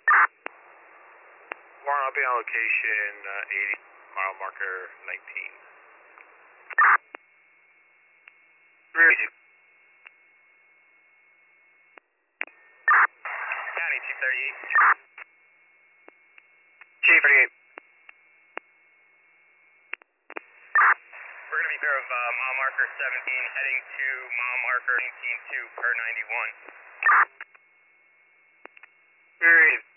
Warren, I'll be on location 80, mile marker 19. County, Chief 38. Chief 38. We're going to be clear of mile marker 17, heading to mile marker 19-2 per 91. Period.